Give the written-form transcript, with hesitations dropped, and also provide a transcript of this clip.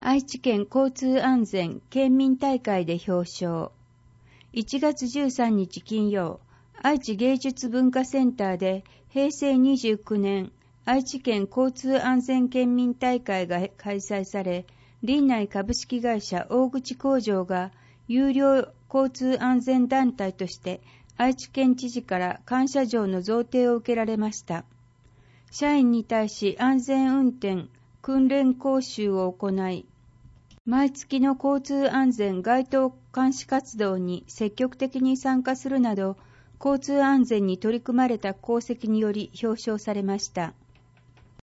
愛知県交通安全県民大会で表彰。1月13日金曜、愛知芸術文化センターで平成29年愛知県交通安全県民大会が開催され、林内株式会社大口工場が有料交通安全団体として愛知県知事から感謝状の贈呈を受けられました。社員に対し安全運転訓練講習を行い、毎月の交通安全街頭監視活動に積極的に参加するなど、交通安全に取り組まれた功績により表彰されました。